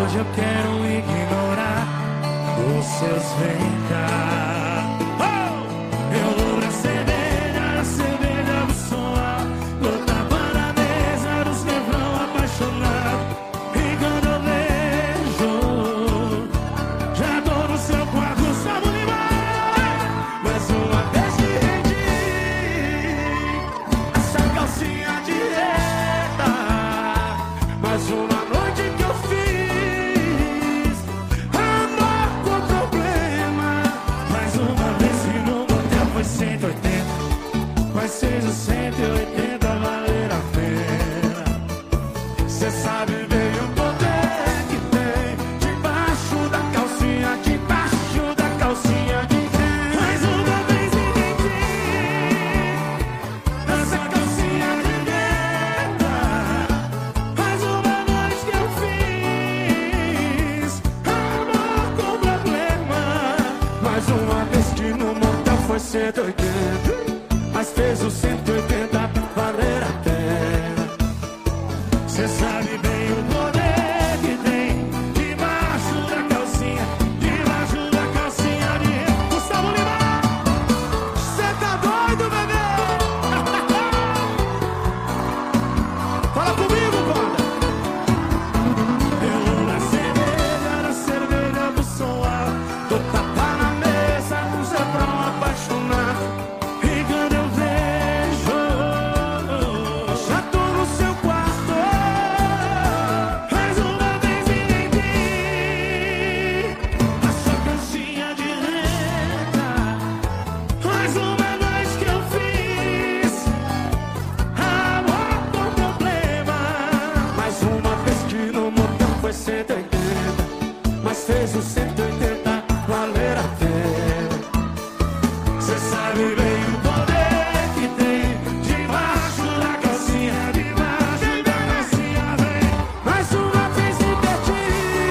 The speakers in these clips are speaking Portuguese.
hoje eu quero ignorar os seus vem cá. Eu lembro a cerveja do som, botava na mesa dos nevrão apaixonado. E quando eu vejo, já tô no seu quarto, sabe limar. Mais uma vez que rendi essa calcinha de reta. Mais uma noite que eu fiz amor com problema. Mais uma vez que no motel foi 180, mas seja 180 valer a pena. Cê sabe bem o poder que tem debaixo da calcinha, debaixo da calcinha de quem. Mais uma vez entendi essa calcinha de reta. Mais uma noite que eu fiz amor com problema. Mais uma vez que no motel foi 180, mas fez o 180 valer a pena. Cê sabe bem o poder que tem debaixo da calcinha de Gustavo Lima. Cê tá doido, bebê? Fala comigo, banda. Eu na cerveja do som alto, tô tapa na mesa com Zé Brão apaixonado. E quando eu vejo, já tô no seu quarto. Mais uma vez entendi a sua calcinha de reta. Mais uma noite que eu fiz amor com problema. Mais uma vez que no motel foi 180, mas fez o 180 valer a pena. Cê sabe bem o poder que tem debaixo da calcinha, debaixo da calcinha, vem. Mais uma vez entendi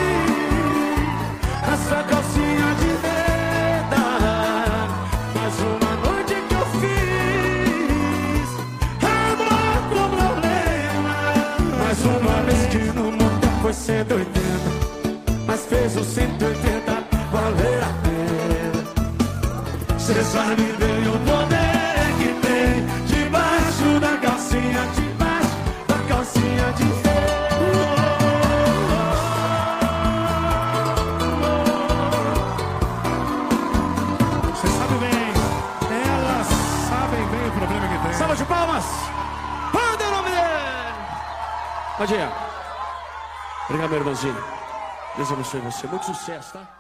essa calcinha de reta. Mais uma noite que eu fiz amor com problema. Mais uma vez que no motel foi 180, mas fez o 180 valer a pena. Cê sabe bem o poder que tem debaixo da calcinha, debaixo da calcinha de Cê sabe bem, elas sabem bem o problema que tem. Salva de palmas! Manda o nome dele! Bom dia. Obrigado, meu irmãozinho. Deus abençoe você. Muito sucesso, tá?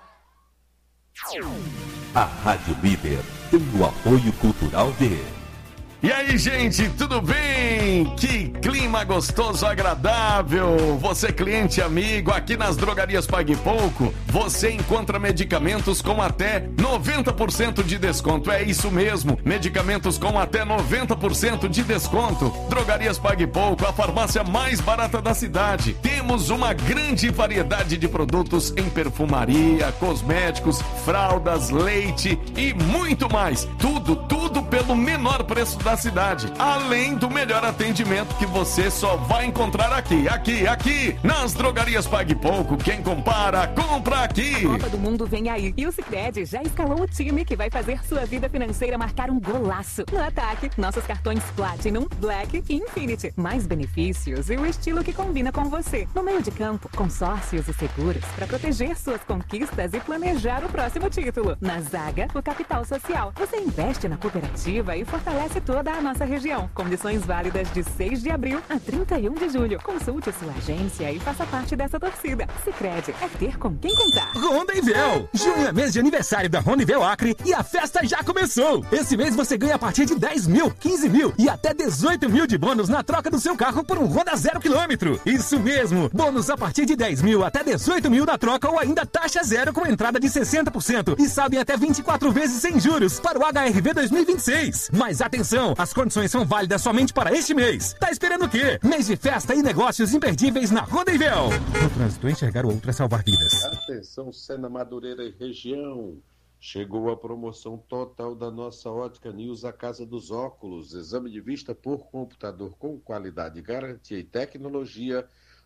A Rádio Líder tem o apoio cultural de... E aí, gente, tudo bem? Que clima gostoso, agradável. Você, cliente amigo, aqui nas Drogarias Pague Pouco, você encontra medicamentos com até 90% de desconto. É isso mesmo, medicamentos com até 90% de desconto. Drogarias Pague Pouco, a farmácia mais barata da cidade. Temos uma grande variedade de produtos em perfumaria, cosméticos, fraldas, leite e muito mais. Tudo pelo menor preço da cidade, além do melhor atendimento que você só vai encontrar aqui, nas Drogarias Pague Pouco. Quem compara, compra aqui. A Copa do Mundo vem aí e o Sicredi já escalou o time que vai fazer sua vida financeira marcar um golaço. No ataque, nossos cartões Platinum, Black e Infinity. Mais benefícios e o estilo que combina com você. No meio de campo, consórcios e seguros para proteger suas conquistas e planejar o próximo título. Na zaga, o capital social. Você investe na cooperativa e fortalece toda a nossa região. Condições válidas de 6 de abril a 31 de julho. Consulte sua agência e faça parte dessa torcida. Sicredi é ter com quem contar. Rondevel! Junho é mês de aniversário da Rondevel Acre e a festa já começou! Esse mês você ganha a partir de 10 mil, 15 mil e até 18 mil de bônus na troca do seu carro por um Honda 0 km. Isso mesmo! Bônus a partir de 10 mil até 18 mil na troca ou ainda taxa zero com entrada de 60% e saldo até 24 vezes sem juros para o HRV 2026. Mas atenção, as condições são válidas somente para este mês. Tá esperando o quê? Mês de festa e negócios imperdíveis na Rondevel. No trânsito, enxergar o outro é salvar vidas. Atenção, Sena Madureira e região. Chegou a promoção total da nossa Ótica News, a Casa dos Óculos. Exame de vista por computador com qualidade, garantia e tecnologia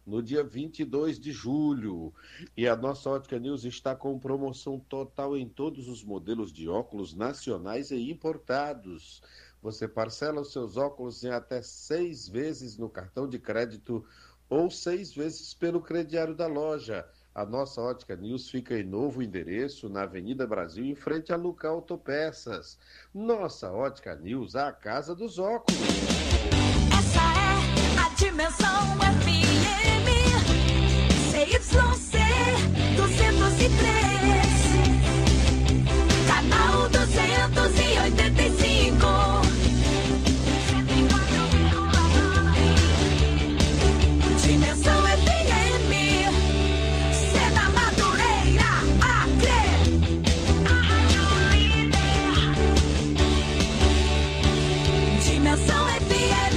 no dia 22 de julho. E a nossa Ótica News está com promoção total em todos os modelos de óculos nacionais e importados. Você parcela os seus óculos em até 6 vezes no cartão de crédito ou 6 vezes pelo crediário da loja. A nossa Ótica News fica em novo endereço, na Avenida Brasil, em frente a Luca Autopeças. Nossa Ótica News, a casa dos óculos. Essa é a Dimensão FM, CYC 203, canal 285. Dimensão FM, Sena Madureira, Acre. Dimensão FM.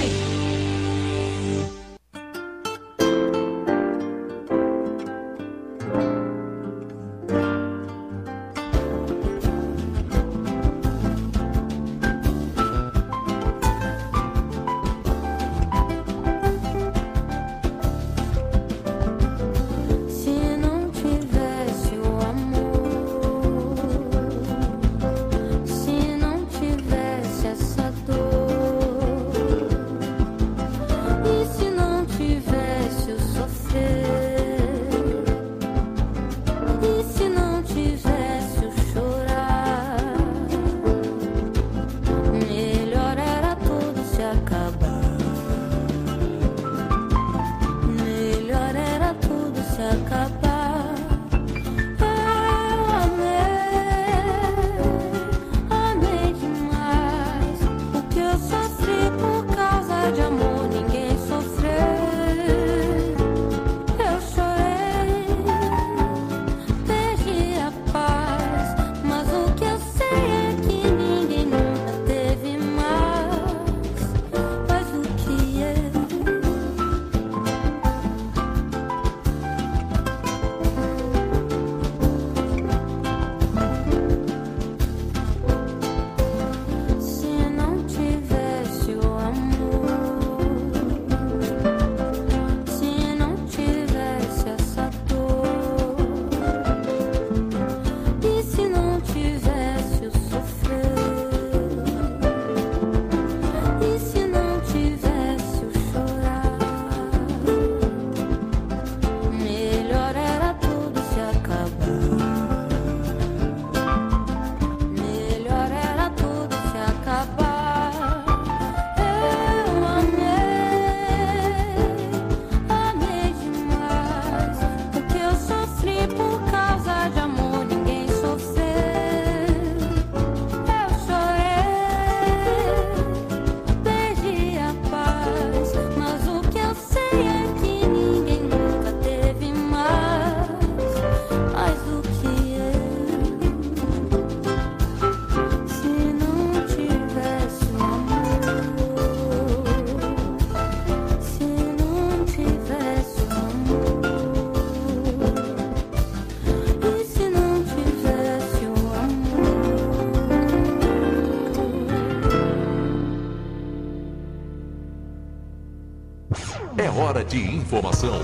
É hora de informação.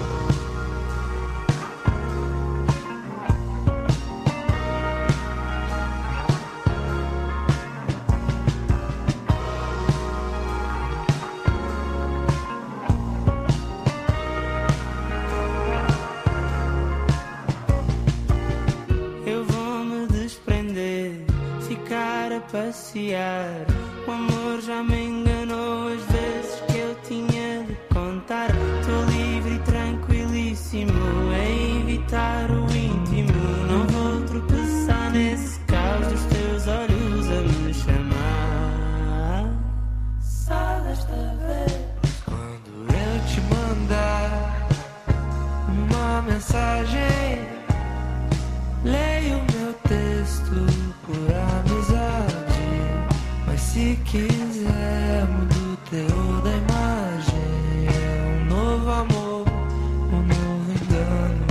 Eu vou me desprender, ficar a passear. O amor já me enganou as vezes que eu tinha de contar. Tô livre e tranquilíssimo a evitar o íntimo. Não vou tropeçar nesse caos dos teus olhos a me chamar. Só desta vez, quando eu te mandar uma mensagem, leio o meu texto por amizade. Mas se quiser, muda o teu da imagem. É um novo amor, um novo engano.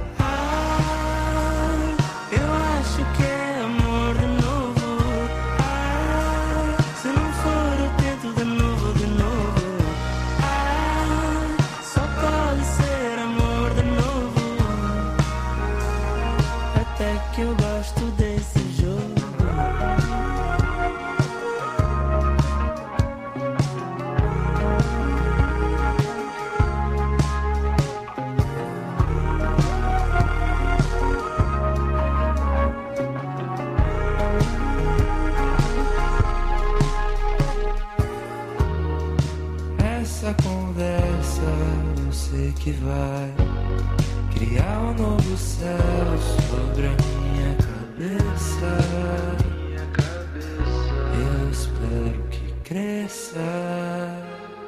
Ah, eu acho que é amor de novo. Ah, se não for eu tento de novo, de novo. Ah, só pode ser amor. céu sobre a minha cabeça. Eu espero que cresça,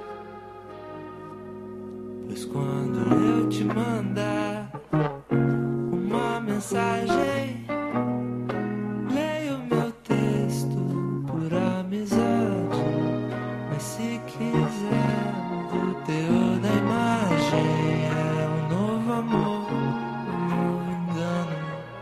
pois quando eu te mandar uma mensagem, leio meu texto por amizade. Mas se quiser o teor da imagem, é um novo amor, um novo engano.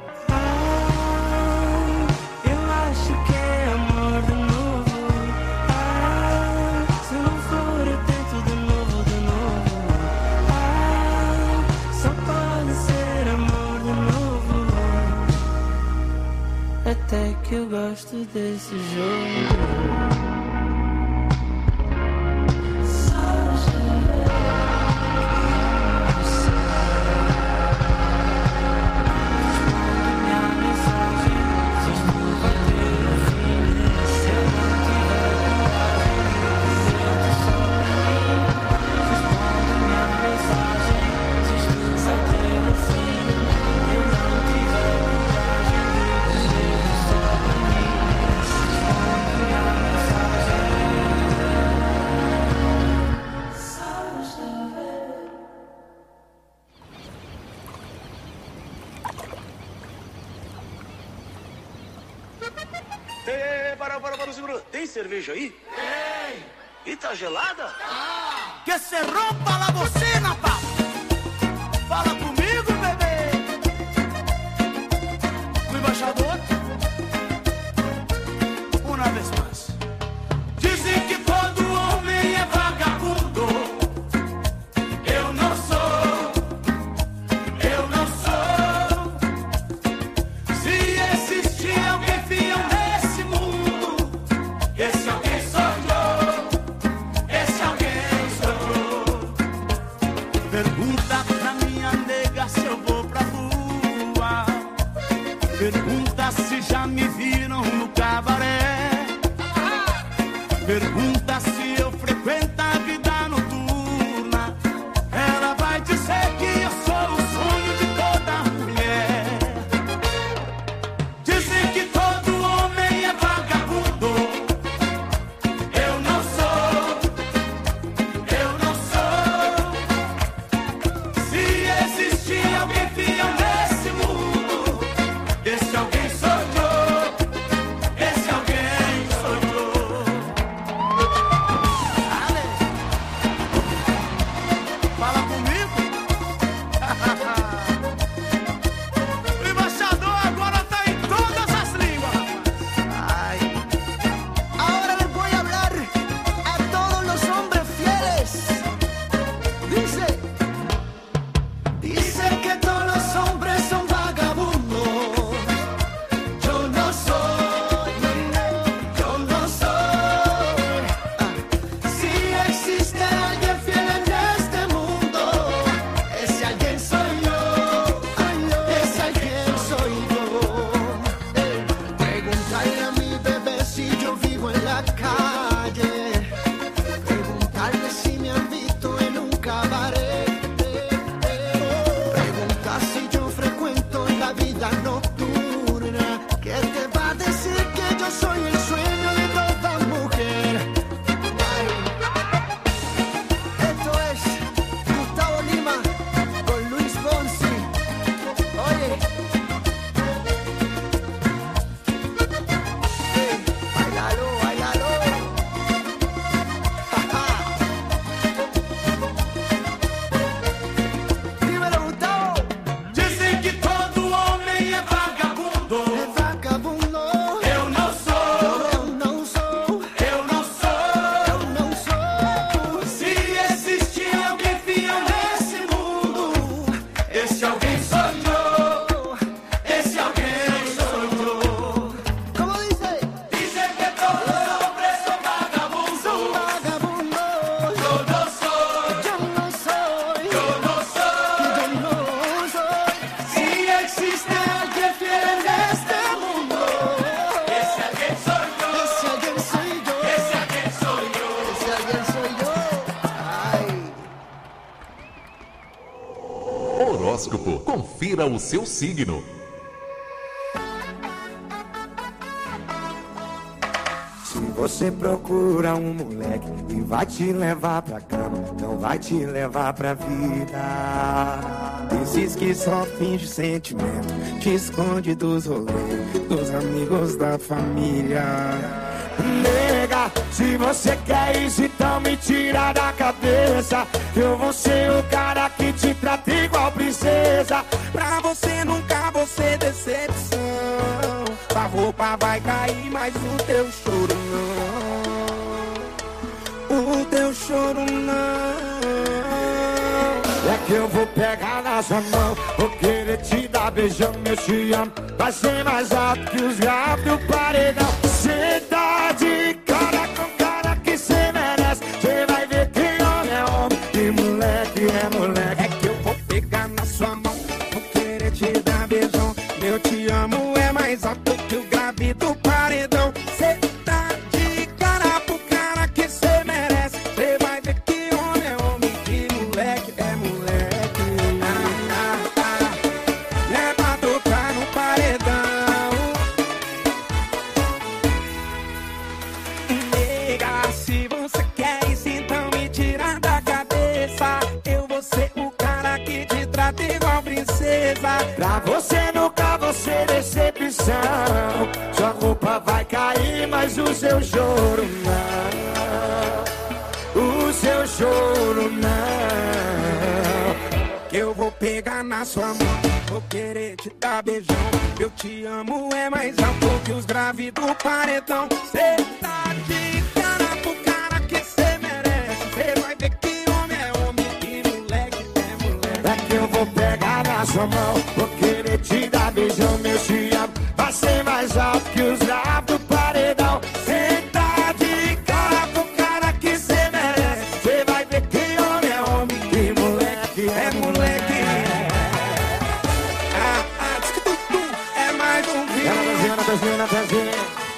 Ah, eu acho que é amor de novo. Ah, se não for eu tento de novo, de novo. Ah, só pode ser amor de novo. Até que eu gosto desse jogo. Para, segura. Tem cerveja aí? Tem. E tá gelada? Que se rompa la bocina, papo. Fala comigo, bebê. O embaixador. Uma vez mais. Dizem que todo homem é vagabundo. Eu não sou. Eu não sou. Se existir alguém fiel nesse mundo, esse alguém sou eu. Esse alguém sou eu. Pergunta pra minha nega se eu vou pra rua. Pergunta se já me viram no cabaré. Pergunta se eu frequento a vida noturna. Ela vai dizer que eu sou o sonho de toda mulher. Dizem que todo homem é vagabundo. Eu não sou. Eu não sou. Se existir alguém fiel nesse mundo, esse alguém sou eu. Confira o seu signo. Se você procura um moleque que vai te levar pra cama, não vai te levar pra vida. Desses que só finge sentimento, te esconde dos rolês, dos amigos da família. Nega, se você quer isso, então me tira da cabeça, que eu vou ser o cara que te trata igual princesa. Pra você nunca vou ser decepção. A roupa vai cair, mas o teu choro não. O teu choro não. É que eu vou pegar na sua mão, vou querer te dar beijão, eu te amo. Vai ser mais alto que os graves do paredão. Cê tá de cara com cara que cê merece. Cê vai ver que homem é homem e moleque é moleque. É que eu vou pegar na sua mão, vou querer te dar beijão, eu te amo é mais alto que o grave do paredão. Cê tá de cara pro cara que cê merece. Cê vai ver que homem é homem e moleque é moleque. É pra tocar no paredão. Nega, se você quer isso, então me tira da cabeça. Eu vou ser o cara que te trata igual princesa. Pra você nunca vou ser decepção. Sua roupa vai cair, mas o seu choro não. O seu choro não. Que eu vou pegar na sua mão, vou querer te dar beijão. Eu te amo é mais alto que os graves do paredão. Cê tá de cara pro cara que cê merece. Cê vai ver que homem é homem e moleque é moleque. É que eu vou pegar na sua mão, vou querer te dar beijão, meu te amo. Vai ser mais alto que os graves do paredão. Cê tá de cara pro cara que cê merece. Cê vai ver que homem é homem e moleque é moleque. É mais um vídeo. Ela Brasil.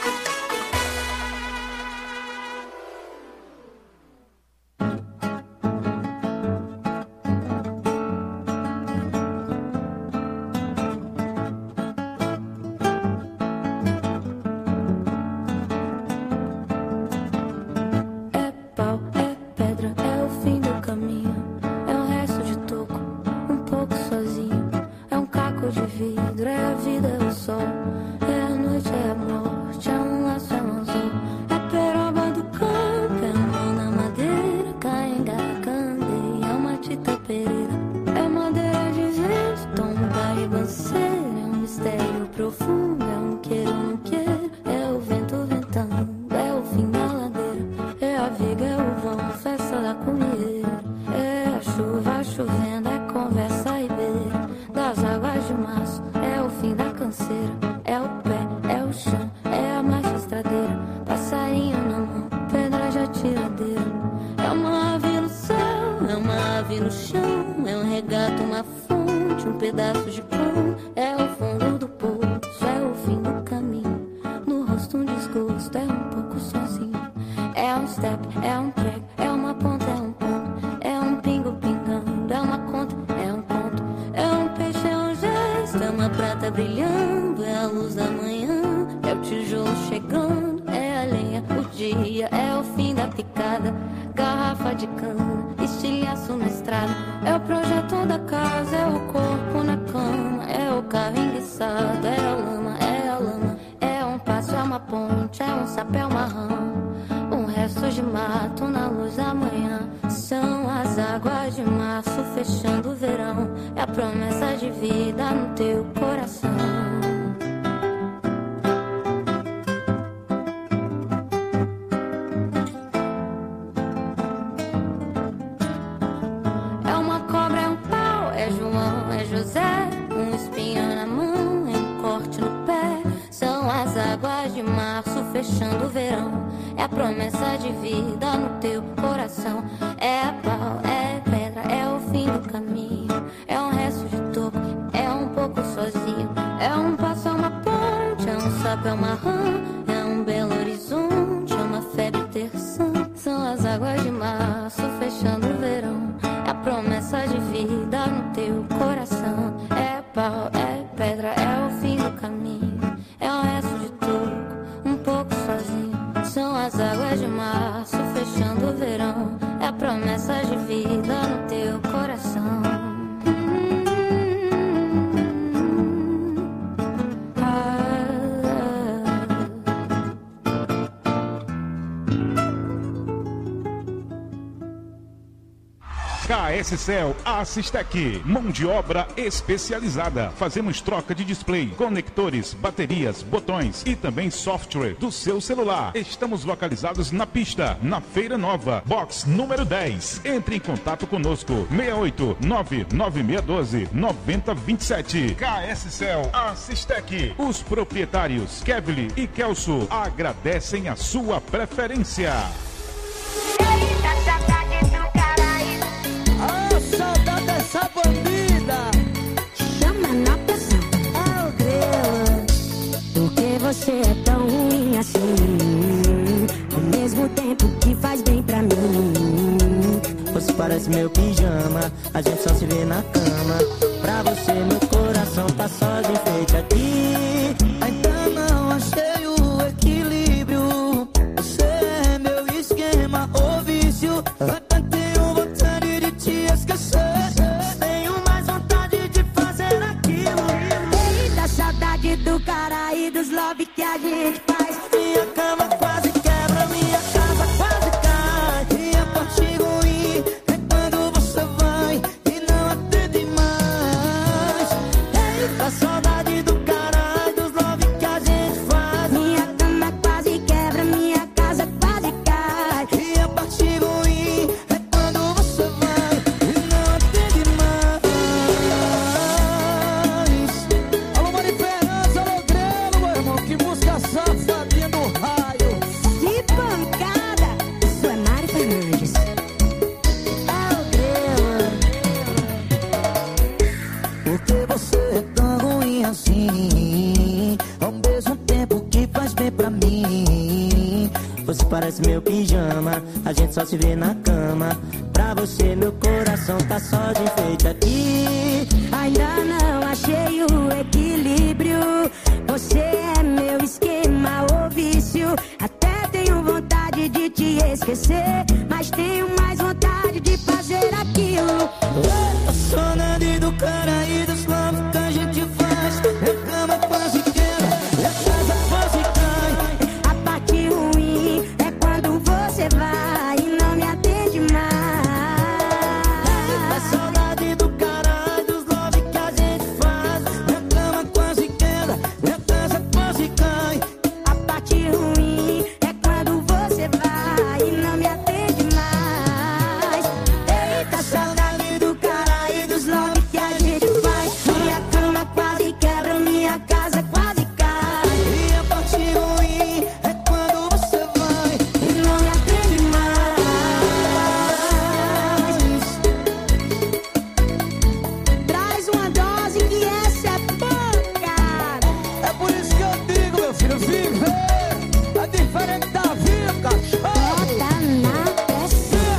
É pau, é pedra, é o fim do caminho. É um resto de toco, um pouco sozinho. É um caco de vidro, é a vida, é o sol. É a noite, é a morte, é um laço, é um anzol. É peroba do campo, é a mão na madeira. Caenga, candeia, é uma tita pereira. É madeira de vento, tomba e banceira. É um mistério profundo, é um queiro, não queiro. É o vento ventando, é o fim da ladeira. É a viga, é o vão, festa da comida. É a chuva chovendo, é conversa e beira. Das águas de março, é o fim da canseira. É o pé, é o chão, é a marcha estradeira. Passarinho na mão, pedra de atiradeira. É uma ave no céu, é uma ave no chão. É um regato, uma fonte, um pedaço de pão. É o fundo do poço, é o fim do caminho. No rosto um desgosto, é um pouco sozinho. É um step, é um track, é uma ponta, é um ponto. É um pingo pingando, é uma conta, é um ponto. É um peixe, é um gesto, é uma prata brilhando. É a luz da manhã, é o tijolo chegando. É a lenha, o dia, é o fim da picada. Garrafa de cana, estilhaço na estrada. É o projeto da casa, é o corpo na cama. É o carro enguiçado, é a lama, é a lama. É um passo, é uma ponte, é um sapo, é uma rama. Um resto de mato na luz da manhã. São as águas de março fechando o verão. É a promessa de vida no teu coração. É uma cobra, é um pau, é João, é José. Um espinho na mão, é um corte no pé. São as águas de março fechando o verão. É a promessa de vida no teu coração. É pau, é pedra, é o fim do caminho. É um resto de toco, é um pouco sozinho. É um passo, é uma ponte, é um sapo, é uma rã. É um belo horizonte, é uma febre terçã. São as águas de março fechando o verão. É a promessa de vida no teu coração. É pau, pedra, é o fim do caminho. É um resto de toco, um pouco sozinho. São as águas de março fechando o verão. É a promessa de vida no teu coração. KSCell Assistec, mão de obra especializada. Fazemos troca de display, conectores, baterias, botões e também software do seu celular. Estamos localizados na pista, na Feira Nova, box número 10. Entre em contato conosco, 68996129027. KSCell Assistec. Os proprietários Kevly e Kelso agradecem a sua preferência. Saudade dessa bandida. Chama na pressão. É o grelo. Por que você é tão ruim assim? Ao mesmo tempo que faz bem pra mim. Você parece meu pijama, a gente só se vê na cama. Pra você meu coração tá só de enfeite aqui. Ainda não achei o equilíbrio. Você é meu esquema ou vício. Tenho mais vontade de fazer aquilo. Eita, saudade do cara e dos love que a gente faz. Minha cama quase quebra, minha casa quase cai. E a parte ruim é quando você vai e não atende mais. Eita, saudade do cara e dos love que a gente faz. Minha cama quase quebra, minha casa quase cai. E a parte ruim é quando você vai e não atende mais. Alô, Mari Fernandes, alô, Grelo, meu irmão. Que música safadinha do raio. Que pancada. Isso é Mari Fernandes. É o Grelo. Por que você é tão ruim assim? Ao mesmo tempo que faz bem pra mim. Você parece meu pijama, a gente só se vê na cama. Pra você meu coração tá só de enfeite aqui. Ainda não achei o equilíbrio. Você é meu esquema ou vício. Até tenho vontade de te esquecer, mas tenho mais vontade de fazer aquilo. A saudade do cara e dos love que a gente faz. Minha cama quase quebra, minha casa quase cai. A parte ruim é quando você vai e não me atende mais. A saudade do cara e dos love que a gente faz. Minha cama quase quebra, minha casa quase cai. A parte ruim é quando você vai e não me atende mais. Eita, saudade do cara e dos love que a gente faz. Minha cama quase quebra, minha casa quase cai. E a parte ruim é quando você vai E não me atende mais. Traz uma dose que essa é pancada. É por isso que eu digo, meu filho, viver é diferente da vida, cachorro. Bota na pressão.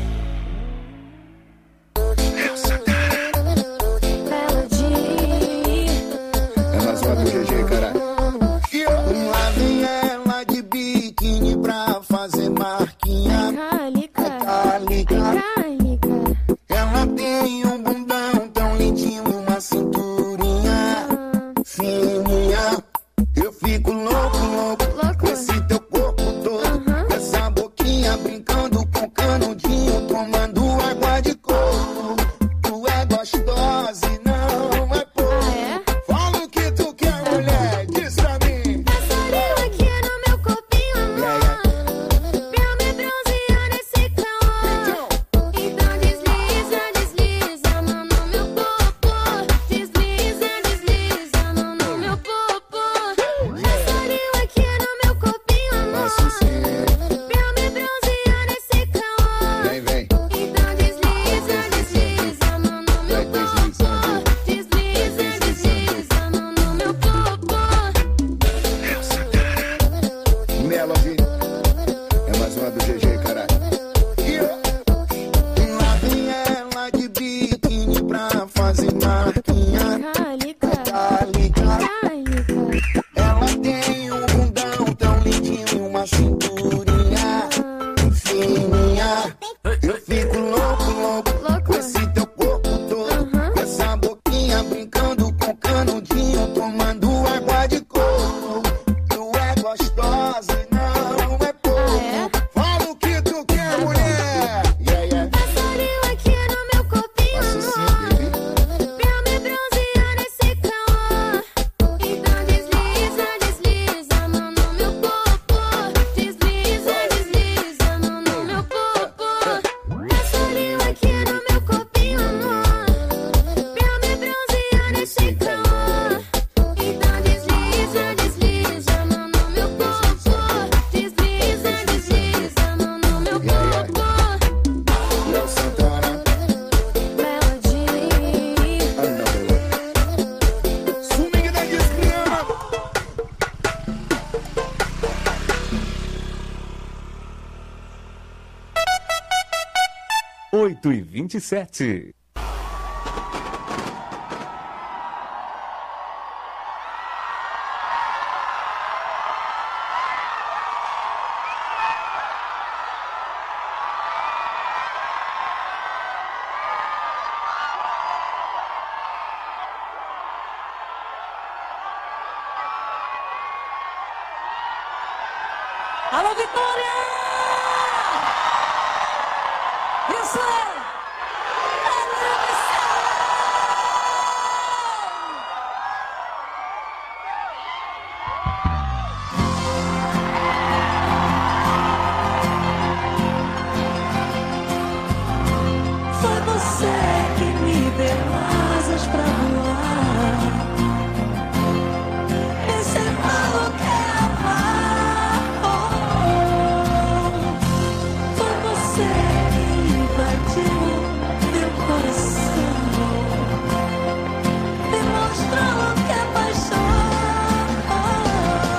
É mais uma do GG, caralho. Lá vem ela de biquíni pra fazer marquinha. Calica. Ela tem um bundão tão lindinho, uma cinturinha fininha. Eu fico louco com esse teu corpo todo. Essa boquinha brincando com canudinho, tomando água de coco. Tu é gostosa e não é pouco. Fala o que tu quer, mulher, diz pra mim. Passarinho aqui no meu copinho, amor. Meu tomando água de coco. Tu é gostosa e não é pouco. Fala o que tu quer, mulher. Passa olhinho aqui no meu corpinho, amor, pra me bronzear nesse calor. Então desliza, desliza a mão no meu corpo. Desliza, desliza a mão no meu corpo. Passa olhinho aqui no meu corpinho, amor, pra me bronzear nesse calor. Então desliza, desliza a mão no meu corpo. Desliza, desliza a mão no meu corpo. Léo Santana, swing da desgrama. 8h27. Alô, Vitória! Isso é! Foi você que me deu asas pra voar. Ensinou o que é amar. Foi você que invadiu meu coração. Me mostrou o que é paixão.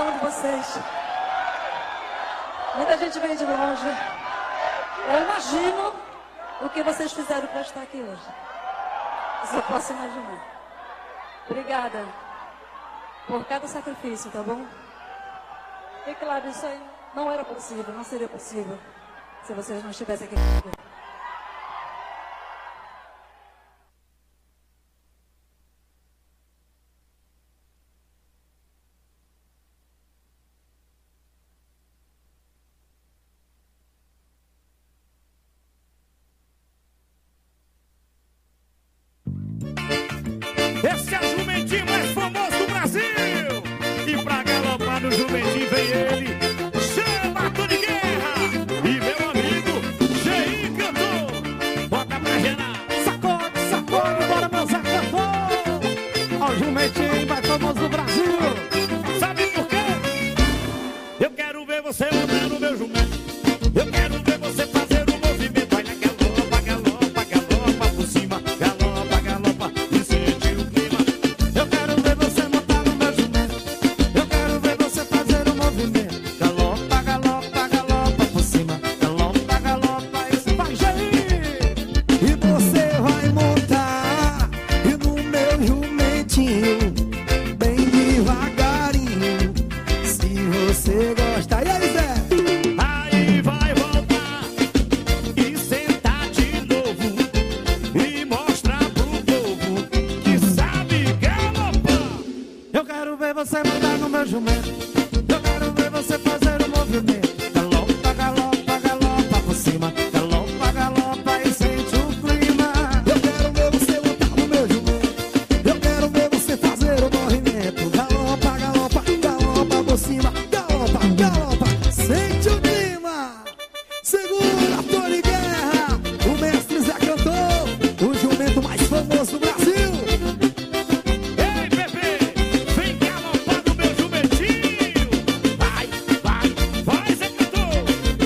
cada um de vocês. Muita gente vem de longe. Eu imagino o que vocês fizeram para estar aqui hoje. Eu só posso imaginar. Obrigada por cada sacrifício, tá bom? E claro, isso aí não era possível, não seria possível se vocês não estivessem aqui comigo. Esse é o jumentinho mais famoso do Brasil. E pra galopar no jumentinho vem ele, chama Tony Guerra. E meu amigo, Gei cantor. Bota pra gerar. Sacode, sacode, bora dançar, cantor. Ó o jumentinho mais famoso do Brasil. Sabe por quê? Eu quero ver você montar no meu jumento. Eu quero ver você fazer o movimento. Olha, galopa, galopa, galopa por cima. Galopa, galopa e sente o clima. Eu quero ver você montar no meu jumento. Eu quero ver você fazer o movimento. Galopa, galopa, galopa por cima. Galopa, galopa e vai, Jair. E você vai montar e no meu jumentinho, bem devagarinho. Se você gostar, e aí, Zé? Aí vai voltar e sentar de novo e mostrar pro povo que sabe galopar. Eu quero ver você montar no meu jumento. Eu quero ver você fazer o movimento. Galopa, galopa, galopa por cima. Galopa, galopa e sente o clima. Eu quero ver você montar no meu jumento. Eu quero ver você fazer o movimento. Galopa, galopa, galopa por cima. Galopa, galopa, sente o clima. Segura, Tony Guerra, o mestre Zé Cantor, o jumento mais famoso do Brasil. Ei, bebê, vem galopar no meu jumentinho. Vai, vai, vai, Zé Cantor.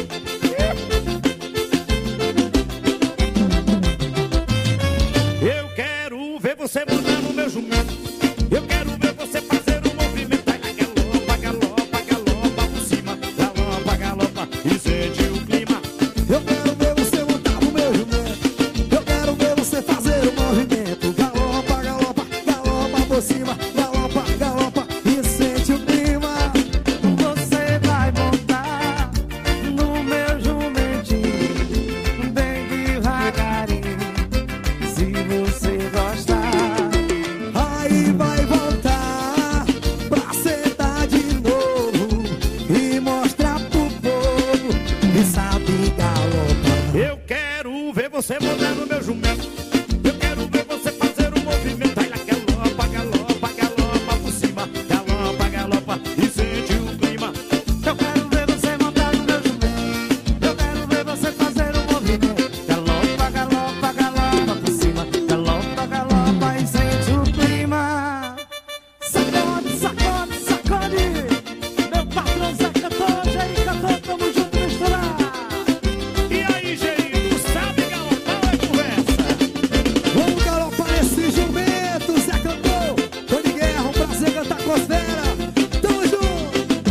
Eu quero ver você montar no meu jumento. Eu quero ver você fazer o movimento. Vai lá, galopa, galopa, galopa por cima. Galopa, galopa e sente o clima. Eu quero ver você montar no meu jumento. Eu quero ver você fazer o movimento. Galopa, galopa, galopa por cima. Galopa, galopa e sente o clima. Você vai montar no meu jumentinho, bem devagarinho. Se você gostar, aí vai voltar pra sentar de novo e mostrar pro povo que sabe galopar. Eu quero ver você montar no meu jumento. Eu quero ver você fazer o movimento. Vai lá, galopa, galopa, galopa por cima. Galopa, galopa e sente o clima. Eu quero ver você montar no meu jumento. Eu quero ver você fazer o movimento. Galopa, galopa, galopa por cima. Galopa, galopa e sente o clima. Sacode, sacode, sacode. Meu patrão Zé Cantor, Jair Cantor, tamo junto misturar. E aí, Gei, tu sabe galopar ou é conversa? Vamos galopar esse jumento, Zé Cantor. Tony Guerra, um prazer cantar com as feras. Tamo junto.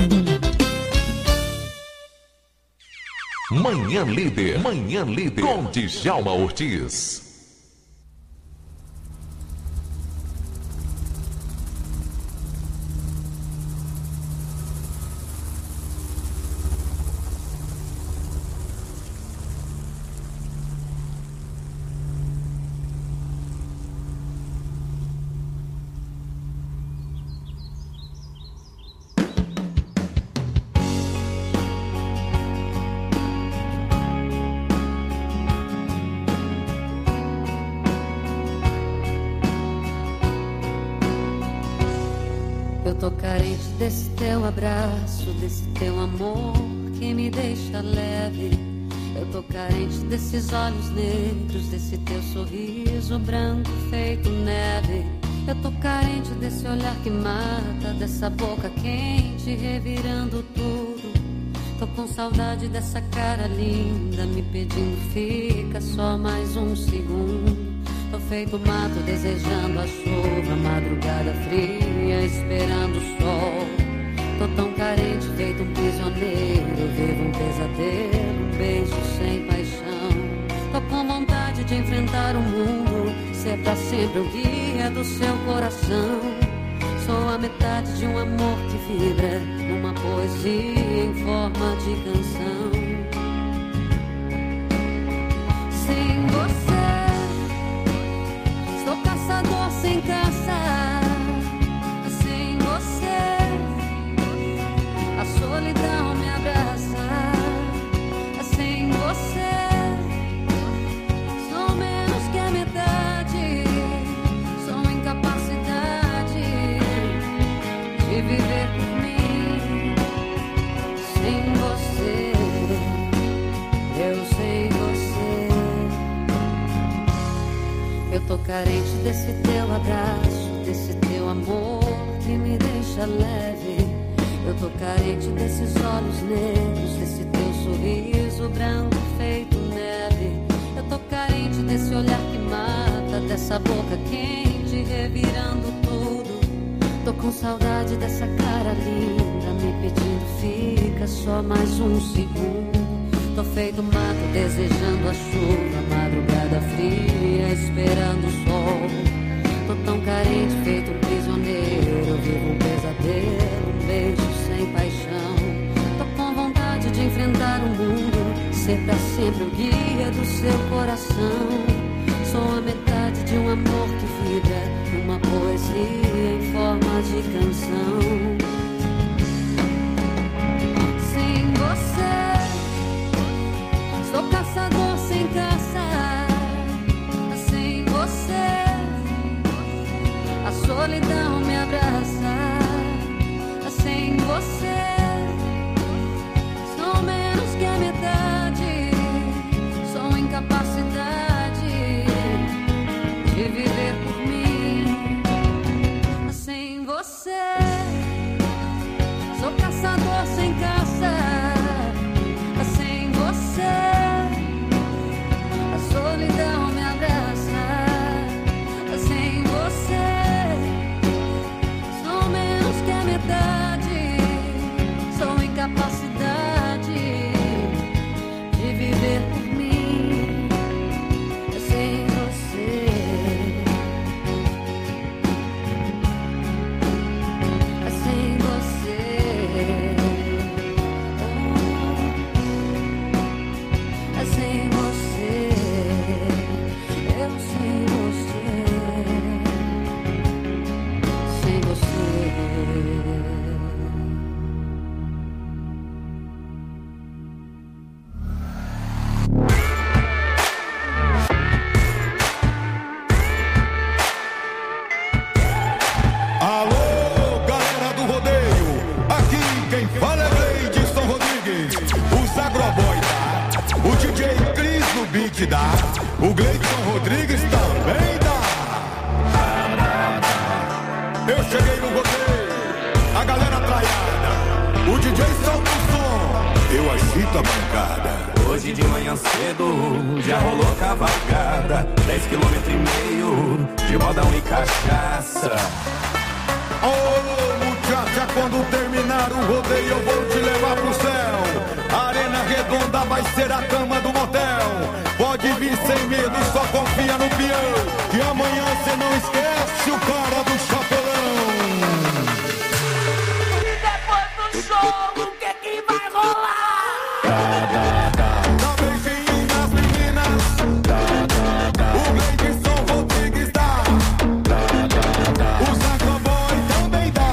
Manhã Líder, com Djalma Ortiz. Eu tô carente desse teu abraço, desse teu amor que me deixa leve. Eu tô carente desses olhos negros, desse teu sorriso branco feito neve. Eu tô carente desse olhar que mata, dessa boca quente revirando tudo. Tô com saudade dessa cara linda, me pedindo fica só mais um segundo. Tô feito mato desejando a chuva, madrugada fria esperando o sol. Tô tão carente, feito um prisioneiro. Vivo um pesadelo, um beijo sem paixão. Tô com vontade de enfrentar o mundo, ser pra sempre o guia do seu coração. Sou a metade de um amor que vibra, uma poesia em forma de canção. Sem você, sou caçador sem caça. Sem você, a solidão me abraça. Sem você, sou menos que a metade. Sou incapacidade de viver por mim. Sem você, eu sem você. Eu tô carente desse teu abraço, desse teu amor que me deixa leve. Eu tô carente desses olhos negros, desse teu sorriso branco feito neve. Eu tô carente desse olhar que mata, dessa boca quente revirando tudo. Tô com saudade dessa cara linda, me pedindo fica só mais um segundo. Tô feito mato, desejando a chuva, madrugada fria, esperando o sol. Tô tão carente, feito um prisioneiro, vivo um pesadelo, um beijo sem paixão. Tô com vontade de enfrentar o mundo, ser pra sempre o guia do seu coração. Sou a metade de um amor que vibra, uma poesia em forma de canção. Sem você, sou caçador sem caça. Sem você, a solidão me abraça. Sem você, sou menos que a metade. Sou incapacidade de viver por mim. Sem você, sou caçador sem caça. Sem você, a solidão me abraça. Sem você, sou menos que a metade. Sou incapacidade de viver por mim. Sem você, sem você, sem você, eu sem você, sem você. Alô, galera do rodeio, aqui quem fala é Gleidson Rodrigues, os agroboy dá, o DJ Cris no beat dá, o Gleidson Rodrigues também dá. Eu cheguei no rodeio, a galera traiada, o DJ solta o som, eu agito a bancada. Hoje de manhã cedo já rolou cavalgada, 10,5 km de modão e cachaça. Ô, muchacha, quando terminar o rodeio eu vou te levar pro céu. A arena redonda vai ser a cama do motel. Pode vir sem medo, só confia no peão, que amanhã cê não esquece o cara do chapelão. E depois do show, o que que vai rolar? Dá beijinho nas meninas, o Gleidson Rodrigues dá, os agroboy também dá.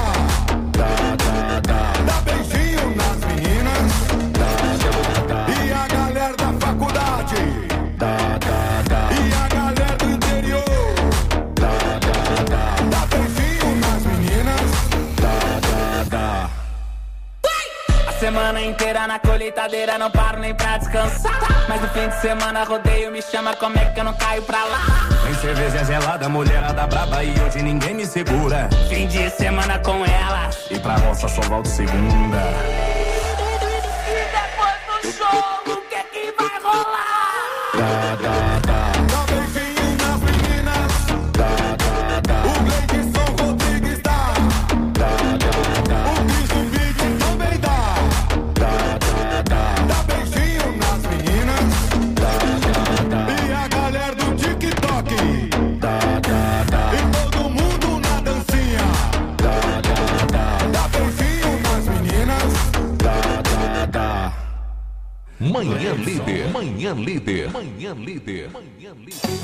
Dá beijinho nas meninas e a galera da faculdade e a galera do interior. Dá beijinho nas meninas. A semana inteira na colheitadeira, não paro nem pra descansar. Mas no fim de semana rodeio me chama, como é que eu não caio pra lá? Tem cerveja gelada, mulherada braba e hoje ninguém me segura. Fim de semana com ela, E pra roça só volto segunda. E depois do show, o que que vai rolar? Dá beijinho nas meninas, o Gleidson Rodrigues dá, o Cris do beat Manhã Líder. Manhã Líder. Manhã Líder. Manhã Líder.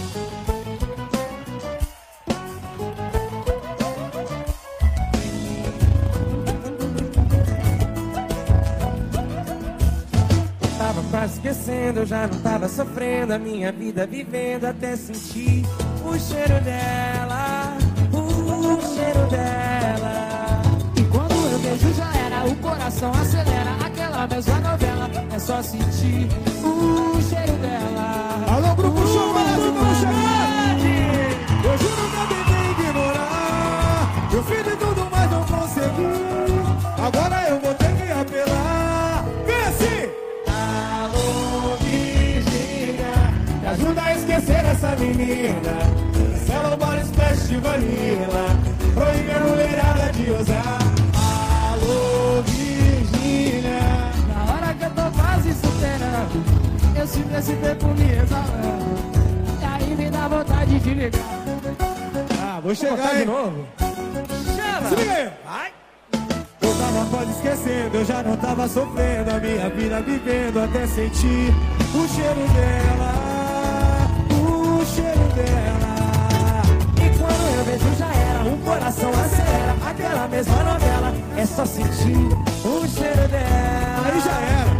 Tava quase esquecendo, eu já não tava sofrendo, a minha vida vivendo até sentir o cheiro dela, o cheiro dela. E quando eu beijo já era, o coração acelera, aquela mesma novela, é só sentir o cheiro dela. Alô, grupo Chocolate, vamos chegar! Eu juro que eu tentei ignorar, eu fiz de tudo, mas não consegui. Agora eu vou ter que apelar. Vem assim! Alô, Virgínia, me ajuda a esquecer essa menina. Cancela o Body Splash de Vanilla, proíbe a mulherada de usar. Alô, Virgínia, Na hora que eu tô quase superando, eu sinto esse perfume exalando, e aí me dá vontade de ligar. Ah, vou chegar botar aí. de novo. Chama! Se liga aí. Ai. Eu tava quase esquecendo, eu já não tava sofrendo, a minha vida vivendo até sentir o cheiro dela, o cheiro dela. E quando eu vejo já era, o coração acelera, aquela mesma novela, é só sentir o cheiro dela. Aí já era.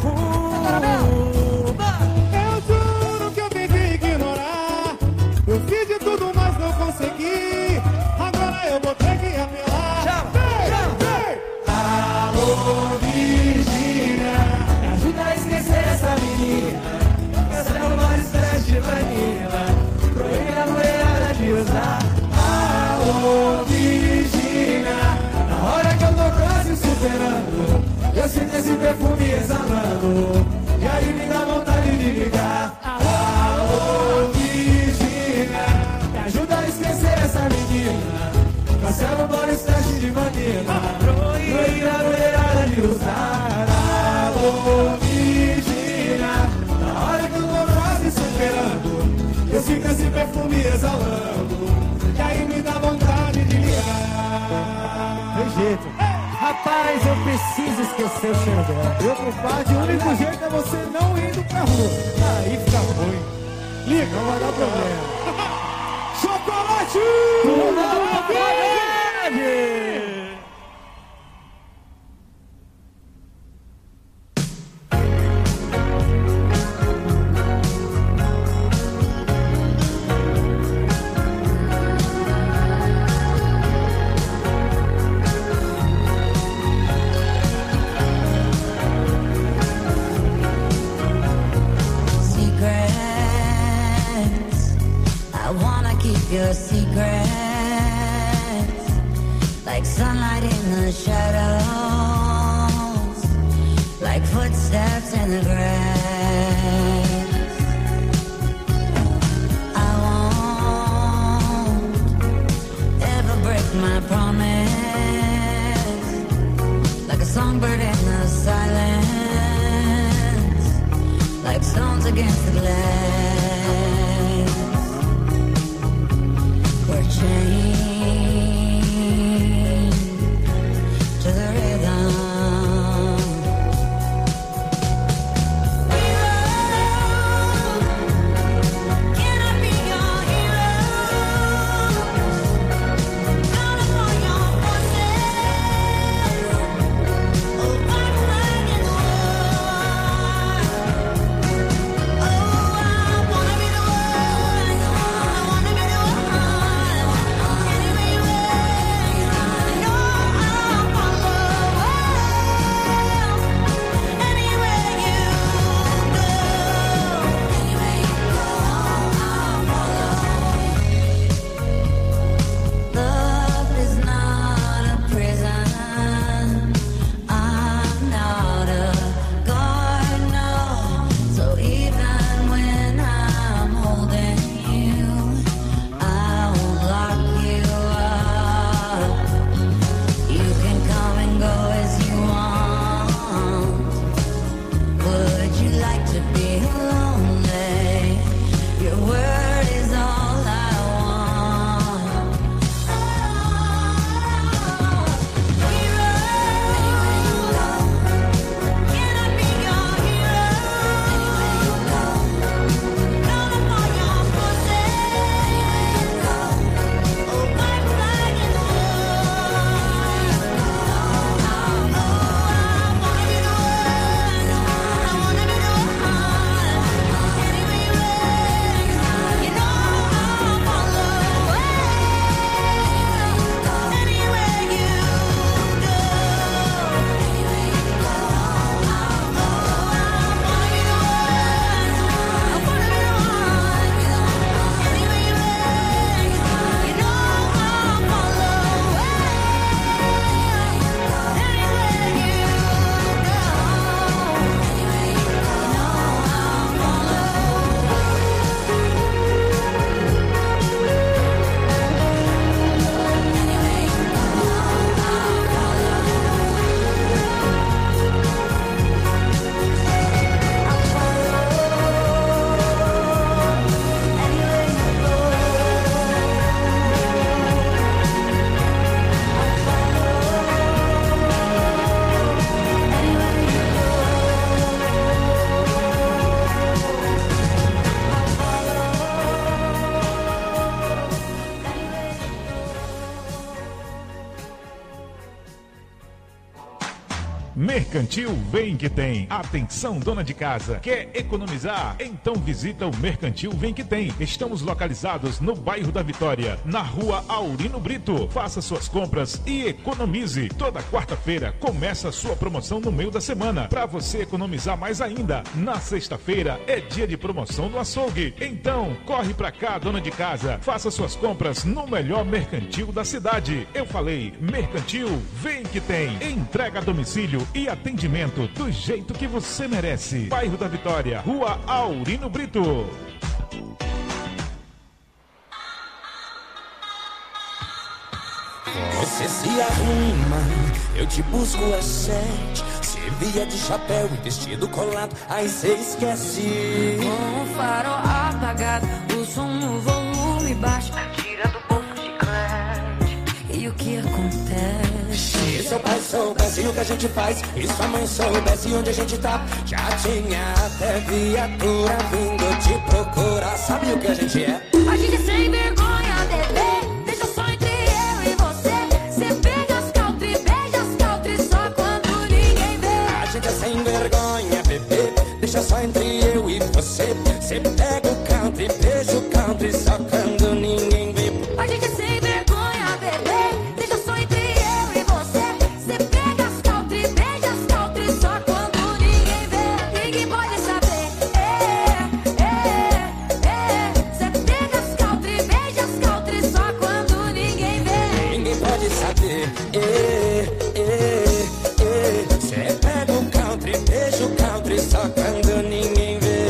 Eu juro que eu tentei ignorar, eu fiz de tudo, mas não consegui. Agora eu vou ter que apelar. Vem! Alô, Virgínia, Me ajuda a esquecer essa menina, cancela o Body Splash de Vanilla, proíbe a mulherada de usar. alô, Virgínia, Na hora que eu tô quase superando, eu sinto esse perfume exalando, e aí me dá vontade de ligar. alô, Virgínia, Me ajuda a esquecer essa menina, cancela o Body Splash de Vanilla, proíbe a mulherada de usar. alô, Virgínia, Na hora que eu tô quase superando, eu sinto esse perfume exalando, e aí me dá vontade de ligar. tem jeito. Rapaz, eu preciso esquecer o cheiro dela. Meu compadre, o único jeito é você não indo pra rua. Aí fica ruim. Liga, não vai dar problema. Chocolate! Secrets, I wanna keep your secrets, like sunlight in the shadows, like footsteps in the grass. I won't ever break my promise, like a songbird in the silence, like stones against the glass. We're chained to the rhythm. Can I be your hero? Count upon your forces. Oh, one flag in the war. Oh, Mercantil Vem Que Tem. Atenção, dona de casa. Quer economizar? Então visita o Mercantil Vem Que Tem. Estamos localizados no bairro da Vitória, na rua Aurino Brito. Faça suas compras e economize. Toda quarta-feira começa a sua promoção no meio da semana. Para você economizar mais ainda, na sexta-feira é dia de promoção no açougue. Então, corre pra cá, dona de casa. Faça suas compras no melhor mercantil da cidade. Eu falei, Mercantil Vem Que Tem. Entrega a domicílio e atendimento do jeito que você merece. Bairro da Vitória, rua Aurino Brito. Você se arruma, eu te busco às 7. Se vier de chapéu e vestido colado, aí cê esquece. Com o farol apagado, o som no volume baixo, tira do bolso chiclete. E o que acontece? Se seu pai soubesse o que a gente faz, e sua mãe soubesse onde a gente tá, já tinha até viatura vindo te procurar. Sabe o que a gente é? A gente é sem vergonha, bebê. Deixa só entre eu e você. Cê pega as country, beija as country só quando ninguém vê. A gente é sem vergonha, bebê. Deixa só entre eu e você. Cê pega o country, beija o country só quando ninguém vê. A gente é sem vergonha, bebê. Deixa só entre eu e você. Cê pega as country, beija as country só quando ninguém vê. Ninguém pode saber. Cê pega as country, beija as country só quando ninguém vê. Ninguém pode saber. Cê pega o country, beija o country só quando ninguém vê.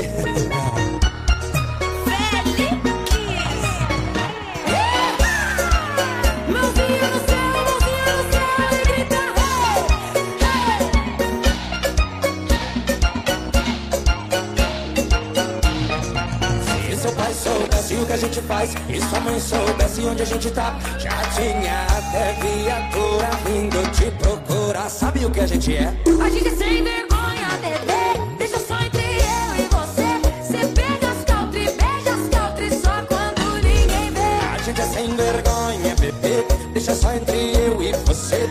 O que a gente faz, e sua mãe soubesse onde a gente tá, já tinha até viatura vindo te procurar. Sabe o que a gente é? A gente é sem vergonha, bebê. Deixa só entre eu e você. Cê pega as country, beija as country só quando ninguém vê. A gente é sem vergonha, bebê. Deixa só entre eu e você.